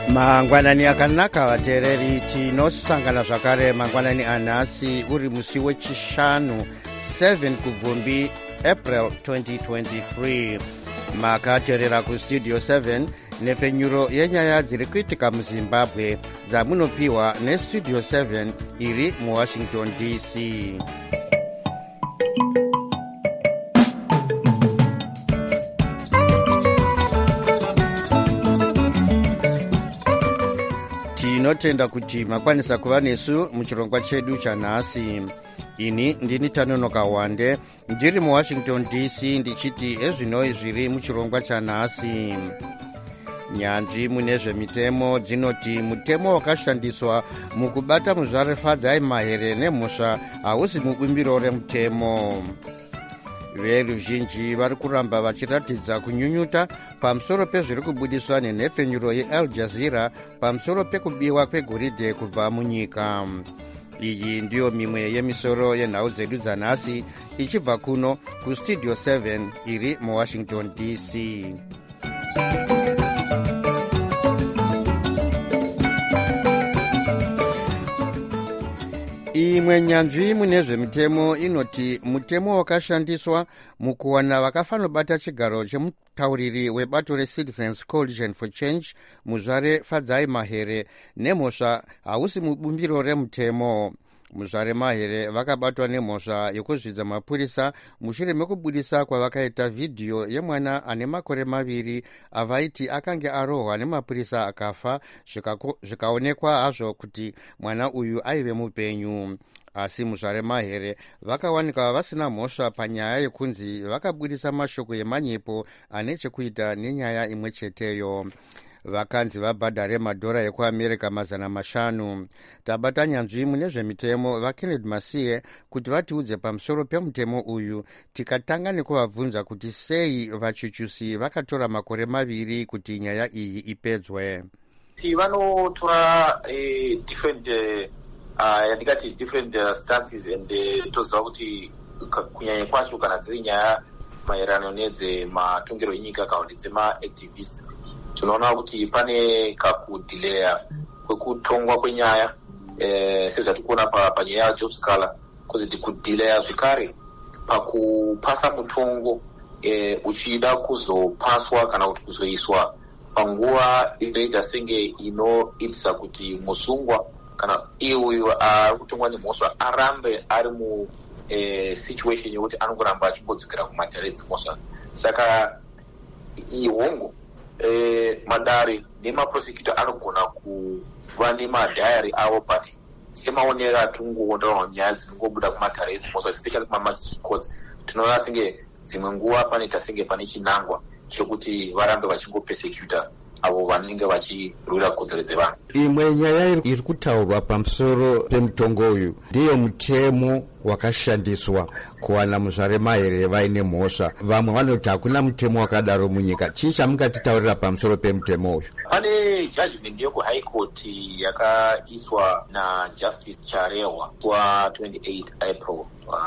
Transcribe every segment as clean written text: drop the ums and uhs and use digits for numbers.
mangwanani akanaka vateereri, tinosangana zvakare mangwanani anhasi uri musi wechishanu 7 kubvumbi April 2023. makateerera kustudio 7 nepfenyuro yenyaya dziri kuitika muzimbabwe dzamunopiwa nestudio 7 iri muwashington dc. tinotenda kuti makwanisa kuva nesu muchirongwa chedu chanhasi. ini ndini Tanonoka Wande ndiri muwashington dc ndichiti ezvinoi zviri muchirongwa chanhasi. nyanzvi mune zvemitemo dzinoti mutemo wakashandiswa mukubata muzvarefadzai mahere nemhosva hausi mubumbiro remutemo. veruzhinji vari kuramba vachiratidza kunyunyuta pamusoro pezviri kubudiswa nenhepfenyuro yeAl Jazeera pamusoro pekubiwa kwegoridhe kubva munyika. iyi ndiyo mimwe yemisoro yenhau dzedu dzanhasi ichibva kuno kustudio 7 iri muwashington dc. imwe nyanzvi mune zvemitemo inoti mutemo wakashandiswa mukuwana vakafanobata chigaro chemutauriri webato reCitizens Coalition for Change muzvare Fadzai Mahere nemhosva hausi mubumbiro remutemo. muzvare Mahere vakabatwa nemhosva yekuzvidza mapurisa mushure mekubudisa kwavakaita vhidhiyo yemwana ane makore 2 avaiti akange arohwa nemapurisa akafa, zvikaonekwa hazvo kuti mwana uyu aive mupenyu. asi muzvare Mahere vakawanikwa vasina mhosva panyaya yekunzi vakabudisa mashoko emanyepo ane chekuita nenyaya imwe cheteyo. vakanzi vabhadhare madhora ekuamerica 500. tabata nyanzvi mune zvemitemo vaKenneth Masiye kuti vatiudze pamusoro pemutemo uyu, tikatanga nekuvabvunza kuti sei vachuchusi vakatora makore 2 kuti nyaya iyi ipedzwe. vanotora yandikati different stances and toziva kuti kunyanya kwacho kana dziri nyaya maererano nedzematongerwo enyika kana kuti dzemaactivists, tinoona kuti pane kakudhileya kwekutongwa kwenyaya sezvatikuona panyaya yajobs color, kwoziti kudhileya zvekare pakupasa mutongo uchida kuzopaswa kana kuti kuzoiswa panguva inoita senge inoitisa kuti musungwa kana iye uyu ari kutongwa nemhosva arambe ari situation yekuti anongoramba achimbodzokera kumatare edzimhosva. saka ihongo madare nemaprosecutor anogona kuva nemadhayari avo, but semaonero atingoonera nyaya dzinongobuda kumatare edzimhosva especially kumamagistrate courts, tinoona senge dzimwe nguva panoita senge pane chinangwa chekuti varambe vachingopesecuta avo vanenge vachirwira kodzero dzevanhu. imwe nyaya iri kutaurwa pamusoro pemutongo uyu ndiyo mutemo wakashandiswa kuwana muzvare Mahere vaine mhosva. vamwe vanoti hakuna mutemo wakadaro munyika. chii chamungatitaurira pamusoro pemutemo uyu? pane judgment yekuhigh court yakaiswa najustice Charehwa wa28 April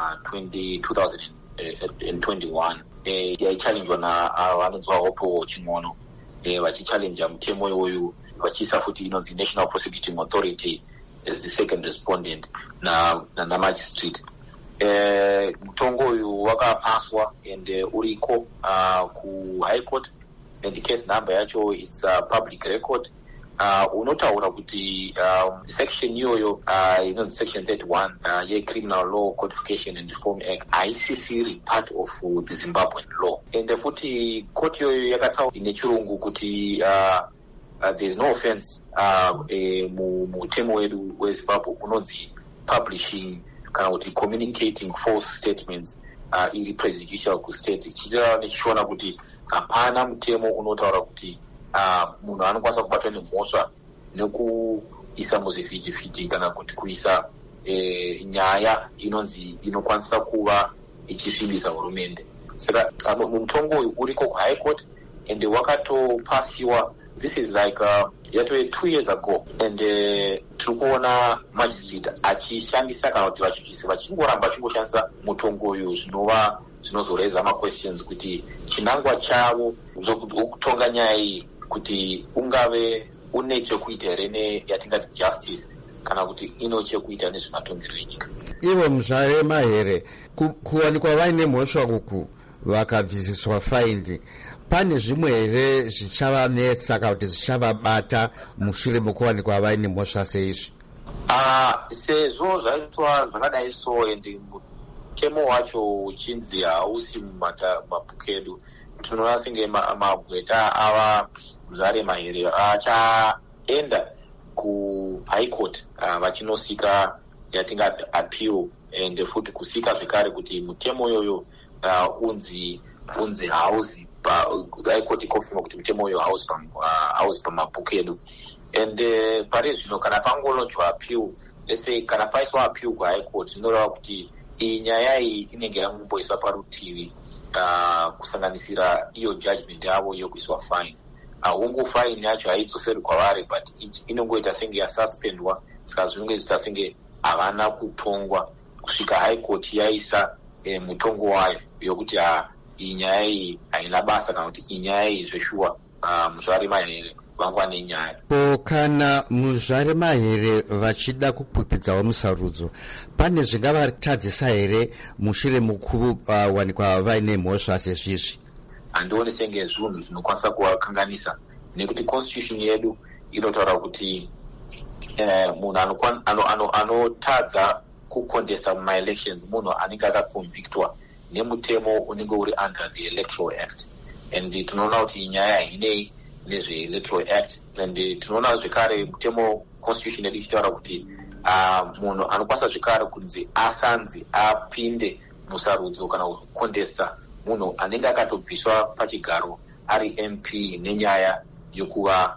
2021 yaichallenjwa navanonzwa Hope Ching'ono vachichallenja mutemo iwoyu vachiisa futi inonzi National Prosecuting Authority as the second respondent namagistrate. mutongo uyu wakapaswa and uriko kuhigh court and the case number yacho is public record. unotaura kuti section iyoyo inonzi section 31 yeCriminal Law Codification and Reform Act haisisiri part of the Zimbabwean law. and futi court iyoyo yakataura nechirungu kuti there is no offense mutemo wedu weZimbabwe unonzi publishing kana kuti communicating false statements iri prejudicial kustate. chichita nechichiona kuti hapana mutemo unotaura kuti munhu anokwanisa kubatwa nemhosva nekuisa muzvivhitivhiti kana kuti kuisa nyaya inokwanisa kuva ichisvibisa hurumende. saka mutongo uyu uriko kuhigh court and wakatopasiwa. This is like yatove 2 years ago and tiri kuona magistrate achishandisa kana kuti vachuchisi vachingoramba vachingoshandisa mutongo uyu zvinozoreza maquestions kuti chinangwa chavo zvokutonga nyaya iyi kuti ungave une chekuita here neyatingati justice kana kuti ino chekuita nezvematongerwo enyika. Ivo Muzvare Mahere, kuwanikwa vaine mhosva uku vakabvisiswa faindi, pane zvimwe here zvichavanetsa kana kuti zvichavabata mushure mokuwanikwa vaine mhosva seizvi? Sezvo zvaitwa zvakadai so ende mutemo wacho uchinzi hausi mumabhuku edu, tinoona senge magweta ava Muzvare Mahere achaenda kuhigh court vachinosika yatingati appeal, ende futi kusika zvekare kuti mutemo yoyo unzi hausi high court ikofima kuti mutemo uyo hausi pamabhuku edu. Ende pari zvino kana pangolonjwa appeal, ese kana paiswa appeal kuhigh court, inoreva kuti iyi nyaya iyi inenge yangomboiswa parutivi kusanganisira iyo judgment yavo yokuiswa fine. Hungu fine yacho haidzoseri kwavari, but inongoita senge yasuspendwa, saka zvinenge zviita senge havana kutongwa kusvika high court yaisa mutongo wayo yokuti iyi nyaya iyi haina basa kana kuti iyi nyaya iyi zveshuwa Muzvare Mahere vangwa nenyaya. Kana Muzvare Mahere vachida kukwikwidzao musarudzo, pane zvingavatadzisa here mushure mukuwanikwa vaine mhosva sezvizvi? Handioni senge zvinhu zvinokwanisa kuvakanganisa, nekuti constitution yedu inotaura kuti munhu anotadza kucontesta mumaelections munhu anenge akaconvictwa nemutemo unenge uri under the Electoral Act, and tinoona kuti nyaya inei nezve-Electoral Act, and tinoona zvekare mutemo constitution yedu ichitaura kuti munhu anokwanisa zvekare kunzi asanzi apinde musarudzo kana kucontesta munhu anenge akatobviswa pachigaro ari MP nenyaya yokuva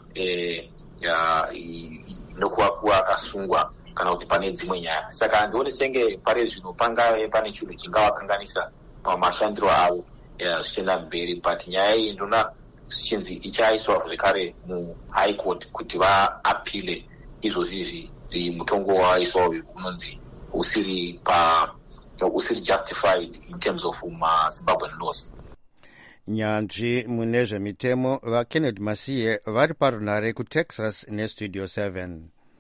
nokuva akasungwa kana kuti pane dzimwe nyaya. Saka handioni senge pari zvino pangave pane chinhu chingavakanganisa pamashandiro avo zvichienda mberi, but nyaya iyi ndinoona zvichinzi ichaiswa zvekare muhigh court kuti vaapile izvozvizvi mutongo waiswa uyu unonzi usiri justified in terms of Zimbabwean laws. Nyanzvi mune zvemitemo vaKennedy Masiye vari parunare kuTexas neStudio 7.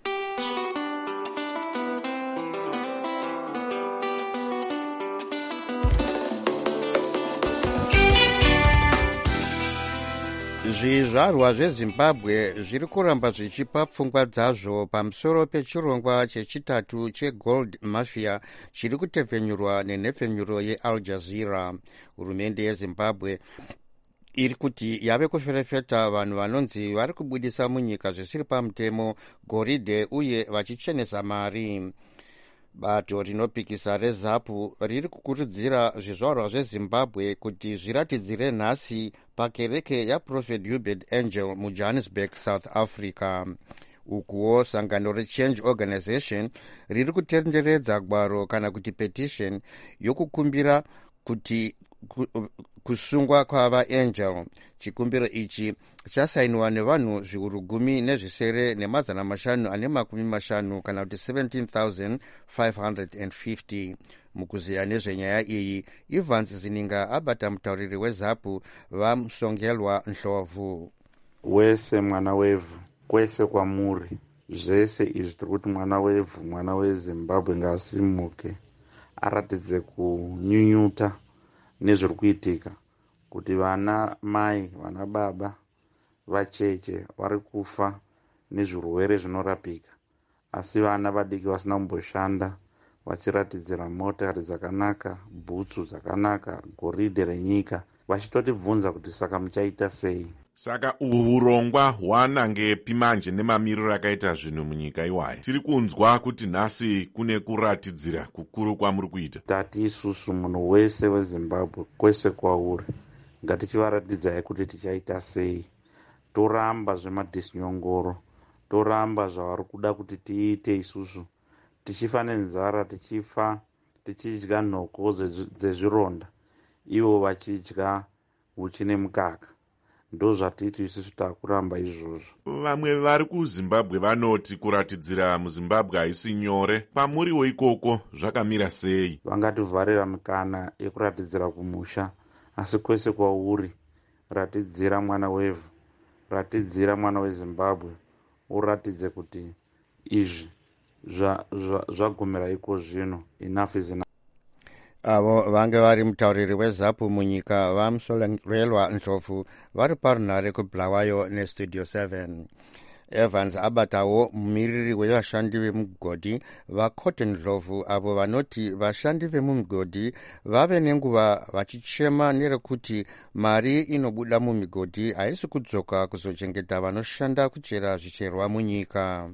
Zvizvarwa zveZimbabwe zviri kuramba zvichipa pfungwa dzazvo pamusoro pechirongwa chechitatu chegold mafia chiri kutepfenyurwa nenhepfenyuro yeAl Jazeera. Hurumende yeZimbabwe iri kuti yave kuferefeta vanhu vanonzi vari kubudisa munyika zvisiri pamutemo goridhe uye vachichenesa mari. Bato rinopikisa reZAPU riri kukurudzira zvizvarwa zveZimbabwe kuti zviratidzire nhasi pakereke yaProphet Hubert Angel muJohannesburg, South Africa. Ukuwo sangano reChange Organization riri kutenderedza gwaro kana kuti petition yokukumbira kuti kusungwa kwavaAngel. Chikumbiro ichi chasainiwa nevanhu zviuru 10 nemazana 550 kana kuti 17,550. Mukuziya nezvenyaya iyi, Evans Zininga abata mutauriri weZAPU vaMsongelwa Ndlovu. Wese mwana wevhu, kwese kwamuri, zvese izvi tiri kuti mwana wevhu, mwana weZimbabwe ngaasimuke aratidze kunyunyuta nezviri kuitika, kuti vana mai, vana baba, vacheche vari kufa nezvirwere zvinorapika, asi vana vadiki vasina kumboshanda vachiratidzira motokari dzakanaka, bhutsu dzakanaka, goridhe renyika, vachitotibvunza kuti saka muchaita sei? Saka urongwa hwanangepi manje nemamiriro akaita zvinhu munyika iwayo? Tiri kunzwa kuti nhasi kune kuratidzira kukuru kwamuri kuita. Tati isusu munhu wese weZimbabwe kwese kwauri ngatichivaratidzai kuti tichaita sei. Toramba zvemadhisinyongoro, toramba zvavari kuda kuti tiite isusu, tichifa nenzara, tichifa tichidya nhoko dzezvironda, ivo vachidya uchi nemukaka. Ndozvatiti isusu takuramba izvozvo. Vamwe vari kuZimbabwe vanoti kuratidzira muZimbabwe haisi nyore. Pamuriwo ikoko zvakamira sei? Vangativharira mikana yekuratidzira kumusha, asi kwese kwauri ratidzira mwana wevhu, ratidzira mwana weZimbabwe, uratidze kuti izvi zvagumira iko zvino. Enough is enough. avo vange vari mutauriri wezapu munyika vamusorelwa ndlovu vari parunhare kubulawayo nestudio 7. Evans abatawo mumiriri wevashandi vemugodhi vaCotton Ndlovu avo vanoti vashandi vemumigodhi vave nenguva vachichema nerekuti mari inobuda mumigodhi haisi kudzoka kuzochengeta vanoshanda kuchera zvicherwa munyika.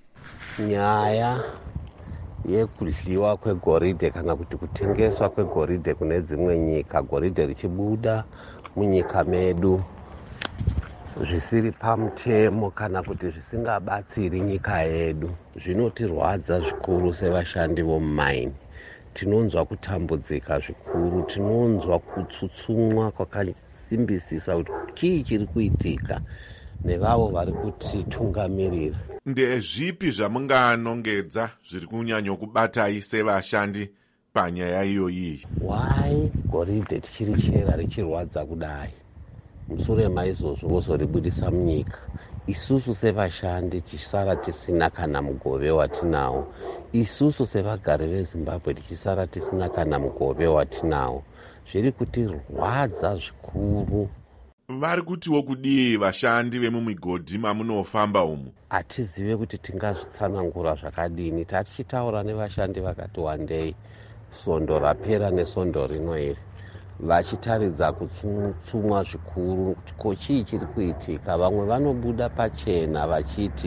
Nyaya yekudliwa kwegoridhe kana kuti kutengeswa kwegoridhe kune dzimwe nyika, goridhe richibuda munyika medu zvisiri pamutemo kana kuti zvisingabatsiri nyika yedu, zvinotirwadza zvikuru sevashandi vomumaini. Tinonzwa kutambudzika zvikuru, tinonzwa kutsutsumwa kwakasimbisisa kuti kii chiri kuitika nevavo vari kutitungamirira. Ndezvipi zvamunganongedza zviri kunyanyokubatai sevashandi panyaya iyoyi? Why goridhe tichirichera richirwadza kudai? Mushure maizvozvo vozoribudisa munyika. Isusu sevashandi tichisara tisina kana mugove watinawo. Isusu sevagari veZimbabwe tichisara tisina kana mugove watinawo. Zviri kutirwadza zvikuru. Vari kutiwo kudii vashandi vemumigodhi mamunofamba umu? Hatizive kuti tingazvitsanangura zvakadini. Tatichitaura nevashandi vakati wandei, svondo rapera nesvondo rino iri, vachitaridza kutsutsumwa zvikuru ko chii chiri kuitika. Vamwe vanobuda pachena vachiti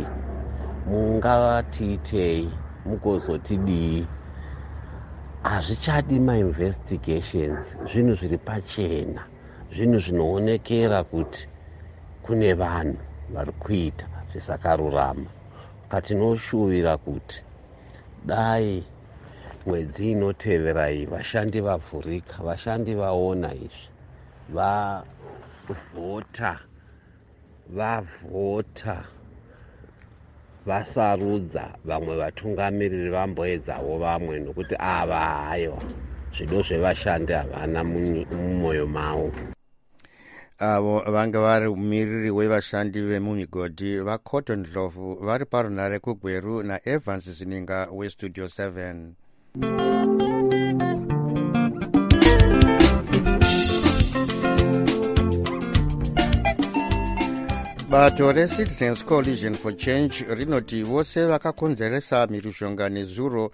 mungatiitei, mugozotidii. Hazvichadi mainvestigations, zvinhu zviri pachena, zvinhu zvinoonekera kuti kune vanhu vari kuita zvisakarurama. Katinoshuvira kuti dai mwedzi inotevera iyi vashandi vavhurika, vashandi vaona izvi, vavhota vasarudza vamwe vatungamiriri vamboedzawo vamwe, nokuti ava hayo zvido zvevashandi havana mumwoyo mavo. Avo vanga vari mumiriri wevashandi vemumigodhi vaCotton Ndlovu vari parunhare kuGweru naEvans Zininga westudio 7. Bato reCitizens Coalition for Change rinoti vose vakakonzeresa mhirizhonga nezuro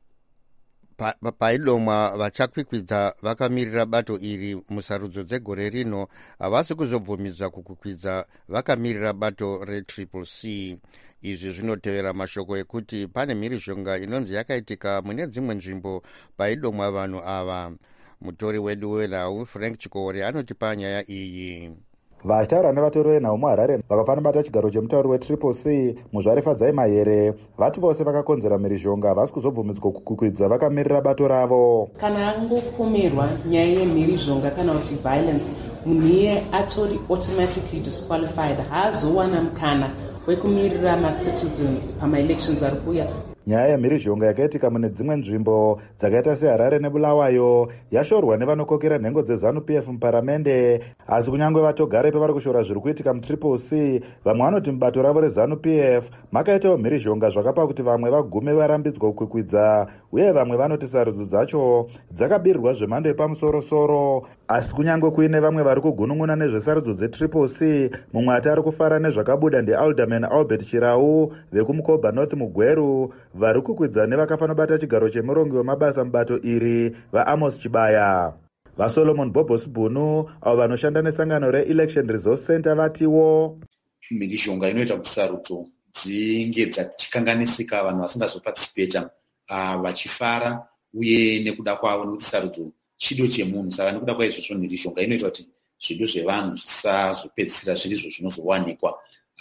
paidomwa vachakwikwidza vakamirira bato iri musarudzo dzegore rino havasi kuzobvumidzwa kukwikwidza vakamirira bato reCCC. Izvi zvinotevera mashoko ekuti pane mhirizhonga inonzi yakaitika mune dzimwe nzvimbo paidomwa vanhu ava. Mutori wedu wenhau Frank Chikore anotipa nyaya iyi. Vachitaura nevatori venhau muHarare vakafanira bata chigaro chemutauri weCCC Muzvare Fadzai Mahere vati vose vakakonzera mhirizhonga havasi kuzobvumidzwa kukwikwidza vakamirira bato ravo. Kana angopomerwa nyaya yemhirizhonga kana kuti violence, munhu iye atori automatically disqualified, haazowana mukana wekumirira macitizens pamaelections ari kuuya. Nyaya yemhirizhonga yakaitika mune dzimwe nzvimbo dzakaita seHarare neBulawayo yashorwa nevanokokera nhengo dzeZANU-PF muparamende, asi kunyange vatogare pavari kushora zviri kuitika muCCC, vamwe vanoti mubato ravo reZANU-PF makaitawo mhirizhonga zvakapa kuti vamwe vagume varambidzwa kukwikwidza, uye vamwe vanoti sarudzo dzacho dzakabirirwa zvemhando yepamusoro-soro. Asi kunyange kuine vamwe vari kugunun'una nezvesarudzo dzeCCC, mumwe ati ari kufara nezvakabuda ndiAlderman Albert Chirau vekumuKobha North muGweru, vari kukwidza nevakafanira bata chigaro chemurongi wemabasa mubato iri vaAmos Chibaya. VaSolomon Bobos Bunu avo vanoshanda nesangano reElection Resource Center vatiwo mhirizhonga inoita kuti sarudzo dzinge dzichikanganisika, vanhu vasingazopatisipeta vachifara uye nekuda kwavo, nekuti sarudzo chido chemunhu. Saka nekuda kwaizvozvo mhirizhonga inoita kuti zvido zvevanhu zvisazopedzisira zvirizvo zvinozowanikwa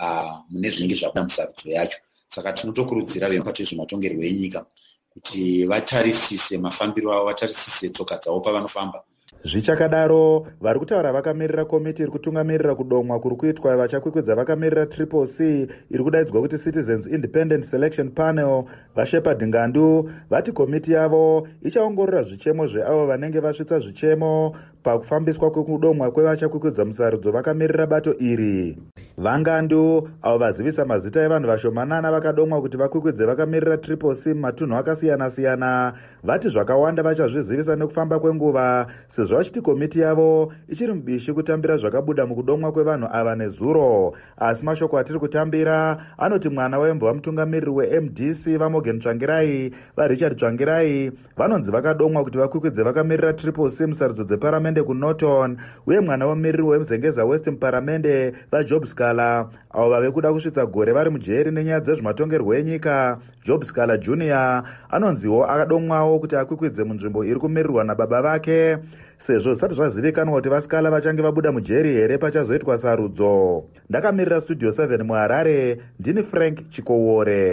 mune zvinenge zvabuda musarudzo yacho. Saka tinotokurudzira vemukati wezvematongerwo enyika kuti vatarisise mafambiro avo, vatarisise tsoka dzavo pavanofamba. Zvichakadaro, vari kutaura vakamirira komiti iri kutungamirira kudomwa kuri kuitwa vachakwikwidza vakamirira CCC iri kudaidzwa kuti Citizens Independent Selection Panel, vaShepard Ngandu vati komiti yavo ichaongorora zvichemo zveavo vanenge vasvitsa zvichemo pakufambiswa kwekudomwa kwevachakwikudza musarudzo vakamirira bato iri. Vangandu avo vazivisa mazita evanhu vashomanana vakadomwa kuti vakwikwidze vakamirira Triple C mumatunhu akasiyana-siyana vati zvakawanda vachazvizivisa nekufamba kwenguva, sezvo vachiti komiti yavo ichiri mubishi kutambira zvakabuda mukudomwa kwevanhu ava nezuro. Asi mashoko atiri kutambira anoti mwana wembo vamutungamiriri weMDC vaMorgan Tsvangirai vaRichard Tsvangirai vanonzi vakadomwa kuti vakwikwidze vakamirira Triple C musarudzo dzeparamende kuNorton, uye mwana wemumiriri wemuzengeza West muparamende vaJob Scala avo vave kuda kusvitsa gore vari mujeri nenyaya dzezvematongerwo enyika. Job Scala Jr anonziwo akadomwawo kuti akwikwidze munzvimbo iri kumirirwa nababa vake, sezvo zvisati zvazivikanwa kuti vaScala vachange vabuda mujeri here pachazoitwa sarudzo. Ndakamirira Studio 7 muHarare, ndini Frank Chikowore.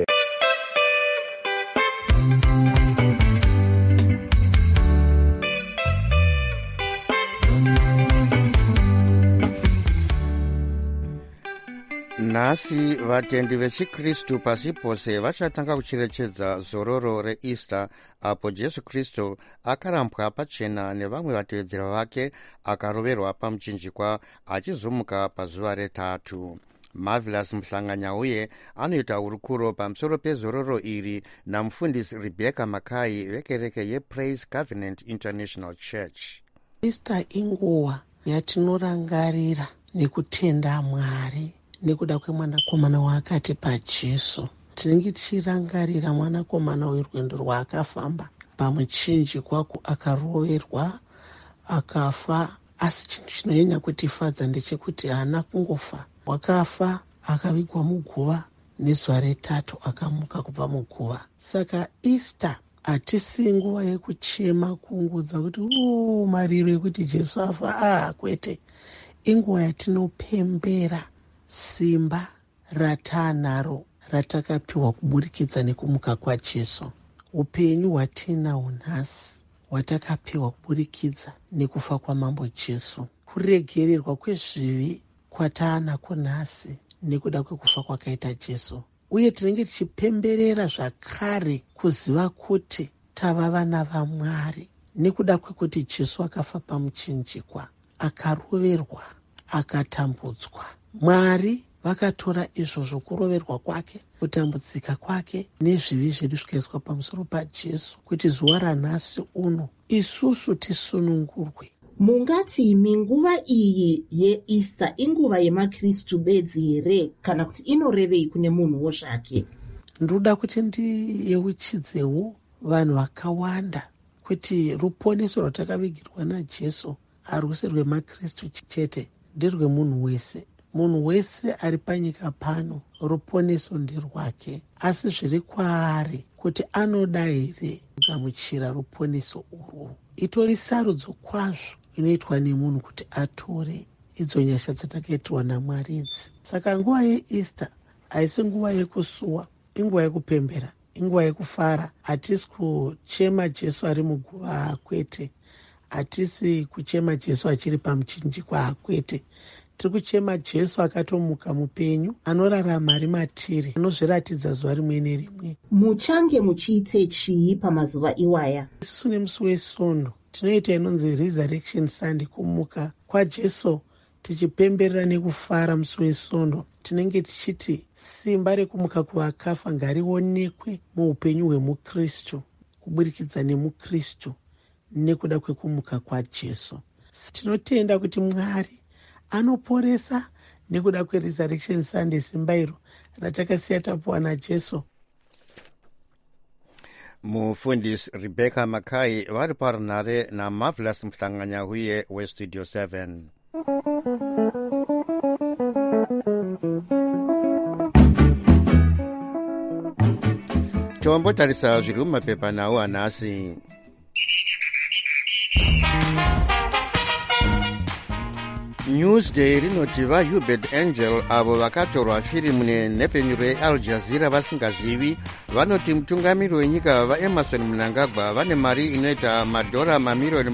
Nhasi vatendi vechikristu pasi pose vachatanga kucherechedza zororo reEaster, apo Jesu Kristu akarambwa pachena nevamwe vatevedzera vake akaroverwa pamuchinjikwa achizomuka pazuva retatu. Marvelous Mhlanganyauye anoita hurukuro pamusoro pezororo iri namufundisi Rebecca Makai vekereke yePraise Covenant International Church. Easter inguva yatinorangarira nekutenda Mwari nekuda kwemwanakomana waakatipa Jesu. Tinenge tichirangarira mwanakomana werwendo rwaakafamba pamuchinjikwa, akaroverwa akafa. Asi chinhu chinonyanya kutifadza ndechekuti haana kungofa, wakafa akavigwa muguva, nezuva retatu akamuka kubva muguva. Saka Easter hatisi nguva yekuchema kuungudza kuti mariro ekuti Jesu afa. Kwete, inguva yatinopembera simba ratanaro ratakapiwa kuburikidza nekumuka kwaJesu. Upenyu hwatinahwo nhasi hwatakapiwa kuburikidza nekufa kwamambo Jesu. Kuregererwa kwezvivi kwataanako nhasi nekuda kwekufa kwakaita Jesu. Uye tinenge tichipemberera zvakare kuziva kuti tava vana vaMwari nekuda kwekuti Jesu akafa pamuchinjikwa, akaroverwa, akatambudzwa. Mwari vakatora izvozvo, kuroverwa kwake, kutambudzika kwake nezvivi zvedu zvikaiswa pamusoro paJesu, kuti zuva ranhasi uno isusu tisunungurwe. Mungati minguva iyi yeEaster inguva yemakristu bedzi here kana kuti inorevei kune munhuwo zvake? Ndoda kuti ndiyeuchidzewo vanhu vakawanda kuti ruponeso rwatakavigirwa naJesu harusi rwemakristu chete, nderwemunhu wese. Munhu wese ari panyika pano ruponeso nderwake, asi zviri kwaari kuti anoda here kugamuchira ruponeso urwu. Itori sarudzo kwazvo inoitwa nemunhu kuti atore idzo nyasha dzatakaitirwa naMwari idzi. Saka nguva yeEaster haisi nguva yekusuwa, inguva yekupembera, inguva yekufara. Hatisi kuchema Jesu ari muguva, kwete. Hatisi kuchema Jesu achiri pamuchinjikwa, kwete. Tiri kuchema Jesu akatomuka mupenyu, anorarama ari matiri, anozviratidza zuva rimwe nerimwe. Muchange muchiite chii pamazuva iwaya? Isusu nemusi weSondo tinoita inonzi Resurrection Sunday, kumuka kwaJesu, tichipemberera nekufara musi weSondo. Tinenge tichiti simba rekumuka kuvakafa ngarionekwe muupenyu hwemukristu, kuburikidza nemukristu nekuda kwekumuka kwaJesu. Tinotenda kuti Mwari anoporesa nekuda kweResurrection Sunday, simba iro ratakasiya tapuwa naJesu. Mufundisi Rebecca Makai vari parunhare naMarvelous Mhlanganyauye weStudio 7. Tombotarisa zviri mumapepa nawo anhasi. Newsday rinoti vaHubert Angel avo vakatorwa firimu nenhepfenyuro yeAl Jazeera vasingazivi vanoti mutungamiri wenyika vaEmerson Mnangagwa vane mari inoita madhora mamirioni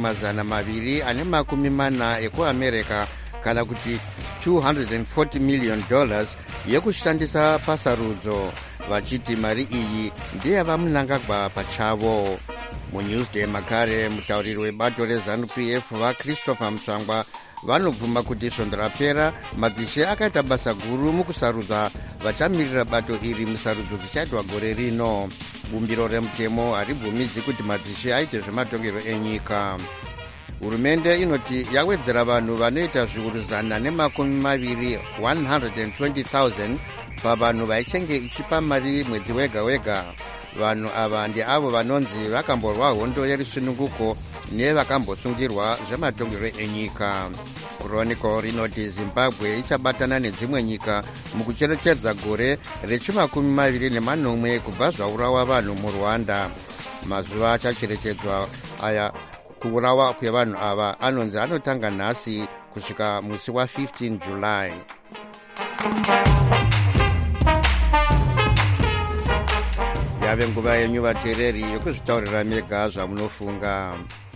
240 ekuAmerica, kana kuti $240 million yekushandisa pasarudzo, vachiti mari iyi ndeyavaMnangagwa pachavo. muNewsday makare mutauriri webato reZANU-PF vaChristopher Mutsvangwa vanobvuma kuti svondo rapera madzishe akaita basa guru mukusarudza vachamirira bato iri musarudzo dzichaitwa gore rino. Bumbiro remutemo haribvumidzi kuti madzishe aite zvematongerwo enyika. Hurumende inoti yawedzera vanhu vanoita zviuru 120 120,000 pavanhu vaichenge ichipa mari mwedzi wega wega. Vanhu ava ndiavo vanonzi vakamborwa hondo yerisununguko nevakambosungirwa zvematongerwo enyika. Chronicle rinoti Zimbabwe ichabatana nedzimwe nyika mukucherechedza gore re2020 kubva zvaurawa vanhu muRwanda. Mazuva achacherechedzwa aya kuurawa kwevanhu ava anonzi anotanga nhasi kusvika musi wa15 July. Yave nguva yenyu vateereri yokuzvitaurira mega zvamunofunga.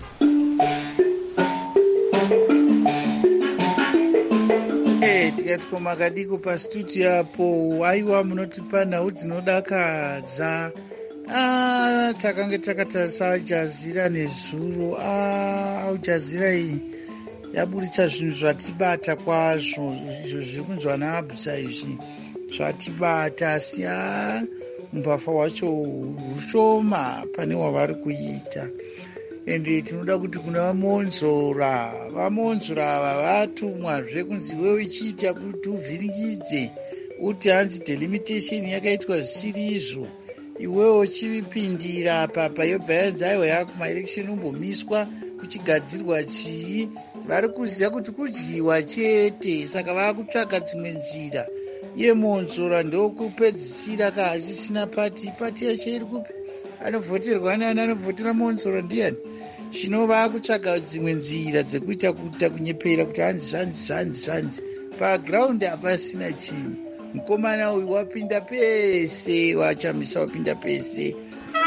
Tikati komakadiko pastudio apo aiwa munotipa nhau dzinodakadza. Takange takatarisa Aljazira nezuro. Aljazira iyi yaburitsa zvinhu zvatibata kwazvo, izvo zviri kunzwa naAbsa izvi zvatibata, asi umbavha hwacho hushoma pane hwavari kuita. Ende tinoda kuti kuna vamonzora ava vatumwazve kunzi wewe ichiita kuti uvhiringidze uti hanzi delimitation yakaitwa zvisiri izvo, iwewo chivipindira apa yobva yanzi aiwa yako maelection umbomiswa kuchigadzirwa chii. Vari kuziva kuti kudyiwa chete, saka vakutsvaka dzimwe nzira. Iye monzora ndokupedzisira kaasisina pati yacho iri kupi, anovhoterwa nani, anovhotera monzora ndiani. Chino vakutsvaka dzimwe nzira dzekuita kunyepera kuti hanzi pagiraundi hapasina chinhu. Mukomana uyu wapinda pese, wachamisa wapinda pese.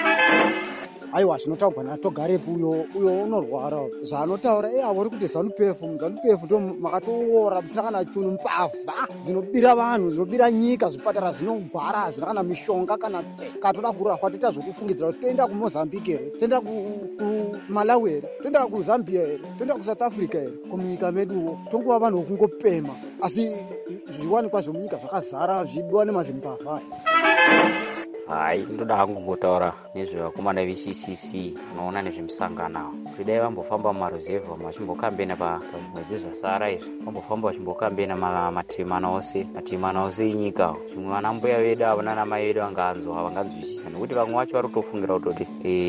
Aiwa, zvinotaurwa natogarepo uyo unorwara zvaanotaura auri kuti ZANU-PF ndo makatoora musina kana chunu, mbavha dzinobira vanhu, dzinobira nyika, zvipatara zvinogwara hazvina kana mishonga kana tseka. Toda kurafa toita zvokufungidzira kuti toenda kuMozambique here, toenda kuMalawi here, toenda kuZambia here, toenda kuSouth Africa here. Kumunyika meduwo tonguva vanhu vokungopema, asi zviwanikwa zvemunyika zvakazara zvibiwa nemazimbavha. Hai, ndoda hangu kungotaura nezvevakomana veCCC unoona nezvemusangano. Kuti dai vambofamba mumaruzevha vachimbokambena pazvimwedzi zvasara izvi, vambofamba vachimbokambena mativi mana ose enyika. Zvimwe vana mbuya vedu avo nana mai vedu vanganzwisisa, nekuti vamwe vacho vari kutofungira kutoti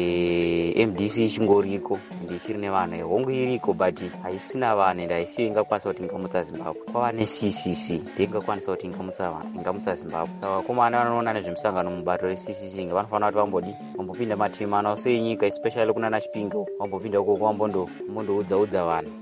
MDC ichingoriko ende ichiri nevana, hongu iriko but haisina vana ende haisiyo ingakwanisa kuti ingamutsa Zimbabwe. Kwava neCCC ndiyo ingakwanisa kuti ingamutsa Zimbabwe. Saka vakomana vanoona nezvemusangano mubato CCC vanofanira kuti vambopinda mativi mana ose enyika, especially kunana Chipinge, vambopinda ukoko vambondoudza vanhu.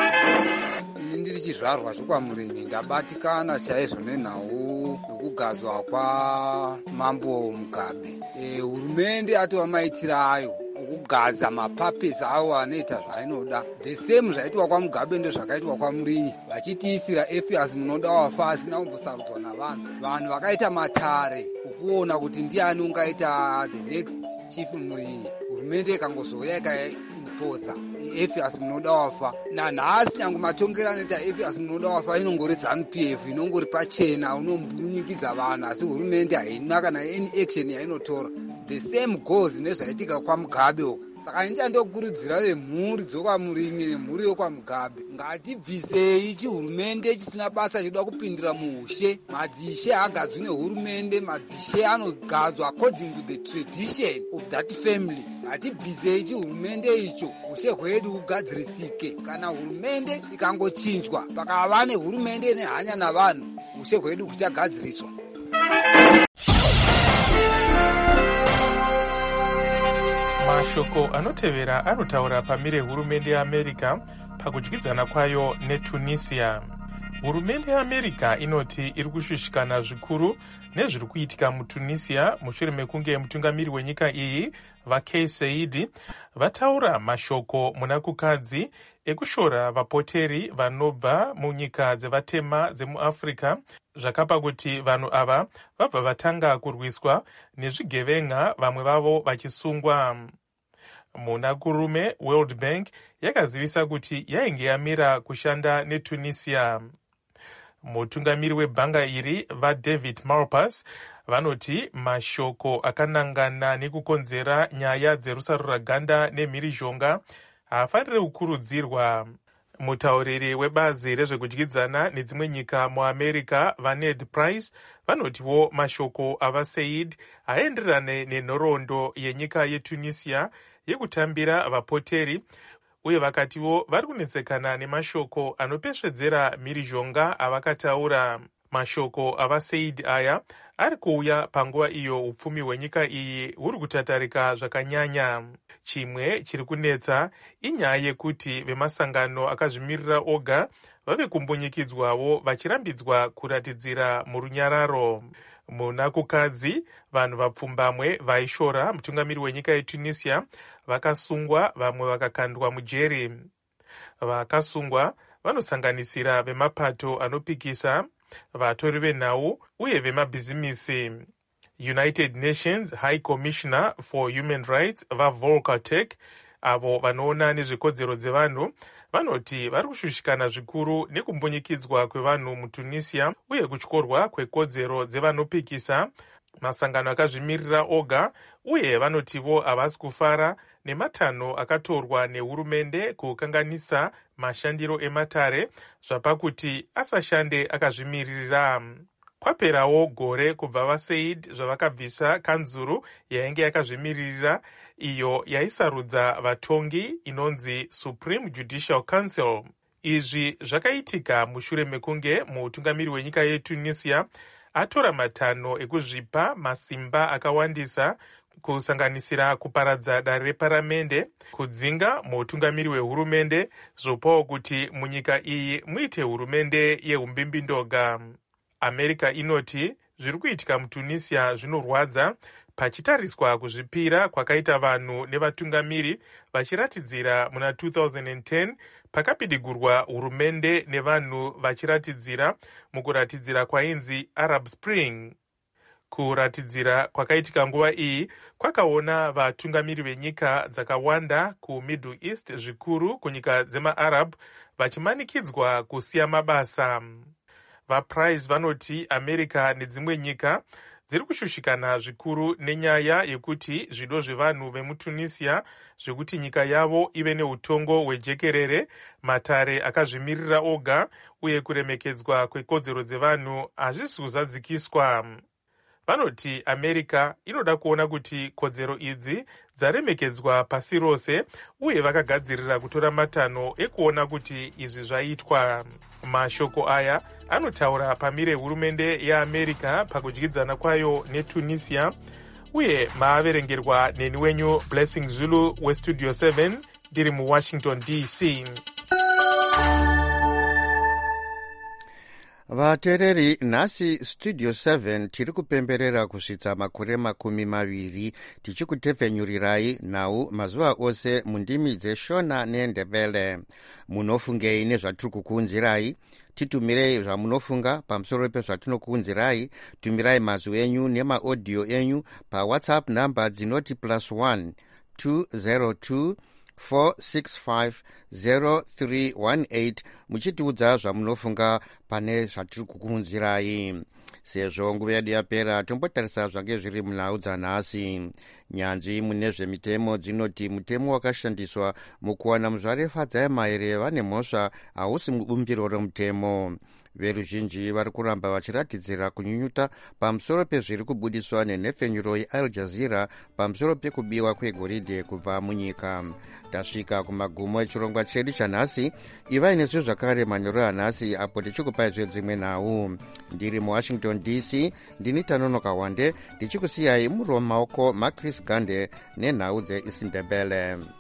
Ini ndiri chizvarwa chokwaMurini ndabatikana chaizvo nenhau yokugadzwa kwaMambo Mugabe. Hurumende atova maitira ayo okugadza mapapesi awo anoita zvainoda. The same zvaitwa kwaMugabe ndozvakaitwa kwaMurinyi, vachitiisira FS munoda wafa asina kumbosarudzwa navanhu. Vanhu vakaita matare okuona kuti ndiani ungaita the next chief Murinyi. Hurumende ikangozouya ikaimposa FS munoda wafa. Nanhasi nyange matongero anoita FS munoda wafa inongori ZANU-PF, inongori pachena, unombunyikiza vanhu, asi hurumende haina kana any action yainotora. The same goes nezvaitika kwaMugabe uko. Saka ndichandokurudzira vemhuri dzokwaMurinyi nemhuri yokwaMugabe, ngatibvisei chihurumende chisina basa chinoda kupindira muushe. Madzishe haagadzwi nehurumende, madzishe anogadzwa according to the tradition of that family. Ngatibvisei chihurumende icho, ushe hwedu hugadzirisike. Kana hurumende ikangochinjwa pakava nehurumende nehanya navanhu, ushe hwedu huchagadziriswa. Mashoko anotevera anotaura pamire hurumende yeAmerica pakudyidzana kwayo neTunisia. Hurumende yeAmerica inoti iri kushushikana zvikuru nezviri kuitika muTunisia mushure mekunge mutungamiri wenyika iyi Kais Saied vataura mashoko muna kukadzi ekushora vapoteri vanobva munyika dzevatema dzemuAfrica, zvakapa kuti vanhu ava vabva vatanga kurwiswa nezvigevenga, vamwe vavo vachisungwa. munakurume World Bank yakazivisa kuti yainge yamira kushanda neTunisia. Mutungamiri webhanga iri vaDavid Malpass vanoti mashoko akanangana nekukonzera nyaya dzerusaruraganda nemhirizhonga haafaniri kukurudzirwa. Mutauriri webazi rezvekudyidzana nedzimwe nyika muAmerica vaNed Price vanotiwo mashoko avaSaid haenderane nenhoroondo yenyika yeTunisia yekutambira vapoteri, uye vakatiwo vari kunetsekana nemashoko anopesvedzera mhirizhonga avakataura. Mashoko avaSaid aya ari kuuya panguva iyo upfumi hwenyika iyi huri kutatarika zvakanyanya. Chimwe chiri kunetsa inyaya yekuti vemasangano akazvimirira oga vave kumbunyikidzwawo vachirambidzwa kuratidzira murunyararo. Muna kukadzi, vanhu vapfumbamwe vaishora mutungamiri wenyika yeTunisia vakasungwa, vamwe vakakandwa mujeri. Vakasungwa vanosanganisira vemapato anopikisa, vatori venhau uye vemabhizimisi. United Nations High Commissioner for Human Rights vaVolker Turk, avo vanoona nezvekodzero dzevanhu, vanoti vari kushushikana zvikuru nekumbunyikidzwa kwevanhu muTunisia uye kutyorwa kwekodzero dzevanopikisa. Masangano akazvimirira oga uye vanotivo havasi kufara nematanho akatorwa nehurumende kukanganisa mashandiro ematare zvapakuti asashande akazvimirira. Kwaperawo gore kubva vaSaid zvavakabvisa kanzuru yainge yakazvimiririra iyo yaisarudza vatongi inonzi Supreme Judicial Council. Izvi zvakaitika mushure mekunge mutungamiri wenyika yeTunisia atora matanho ekuzvipa masimba akawandisa, kusanganisira kuparadza dare reparamende, kudzinga mutungamiri wehurumende, zvopawo kuti munyika iyi muite hurumende yeumbimbindoga. America inoti zviri kuitika muTunisia zvinorwadza, pachitariswa kuzvipira kwakaita vanhu nevatungamiri vachiratidzira muna 2010 pakapidigurwa hurumende nevanhu vachiratidzira mukuratidzira kwainzi Arab Spring. Kuratidzira kwakaitika nguva iyi kwakaona vatungamiri venyika dzakawanda kuMiddle East, zvikuru kunyika dzemaArab, vachimanikidzwa kusiya mabasa. VaPrice vanoti America nedzimwe nyika dziri kushushikana zvikuru nenyaya yekuti zvido zvevanhu vemuTunisia zvekuti nyika yavo ive neutongo hwejekerere, matare akazvimirira oga uye kuremekedzwa kwekodzero dzevanhu hazvisi kuzadzikiswa. Vanoti America inoda kuona kuti kodzero idzi dzaremekedzwa pasi rose uye vakagadzirira kutora matanho ekuona kuti izvi zvaitwa. Mashoko aya anotaura pamire hurumende yeAmerica pakudyidzana kwayo neTunisia, uye maaverengerwa neni wenyu Blessing Zulu weStudio 7 ndiri muWashington DC. Vateereri, nhasi Studio 7 tiri kupemberera kusvitsa makore 20 tichikutevhenyurirai nhau mazuva ose mundimi dzeshona neNdebele. Munofungei nezvatiri kukuunzirai? Titumirei zvamunofunga pamusoro pezvatinokuunzirai. Tumirai mazwi enyu nemaaudio enyu paWhatsApp namba dzinoti +1 202 4650318 muchitiudza zvamunofunga pane zvatiri kukuunzirai. Sezvo nguva yedu yapera, tombotarisa zvange zviri munhau dzanhasi. Nyanzvi mune zvemitemo dzinoti mutemo wakashandiswa mukuwana muzvarefadza yemaere vane mhosva hausi mubumbiro remutemo. Veruzhinji vari kuramba vachiratidzira kunyunyuta pamusoro pezviri kubudiswa nenhepfenyuro yeAl Jazeera pamusoro pekubiwa kwegoridhe kubva munyika. Tasvika kumagumo echirongwa chedu chanhasi. Ivai nesu zvakare manyoro anhasi apo tichikupai dzimwe nhau. Ndiri muWashington DC, ndini Tanonoka Wande, ndichikusiyai muri mumaoko maChris Gande nenhau dzeIsindebele.